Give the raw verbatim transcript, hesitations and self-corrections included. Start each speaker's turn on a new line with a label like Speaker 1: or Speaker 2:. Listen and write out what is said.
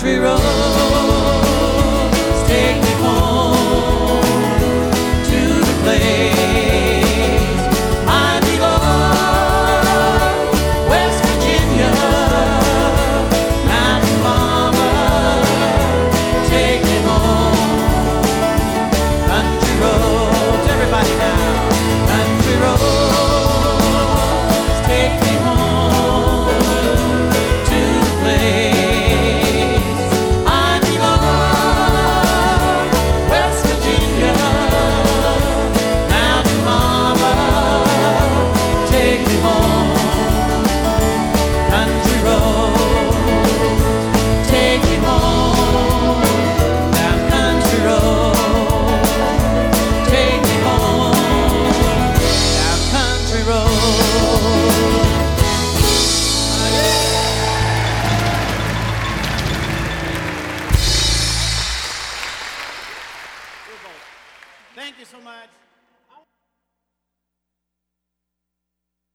Speaker 1: country roads take me home to the place I belong, West Virginia, Mountain Mama, take me home. Country roads, everybody now, country roads take me home to the place I belong, West Virginia, Mountain Mama, take me home. Country roads, take me home. Down country roads, take me home. Down country roads.
Speaker 2: Thank you so much.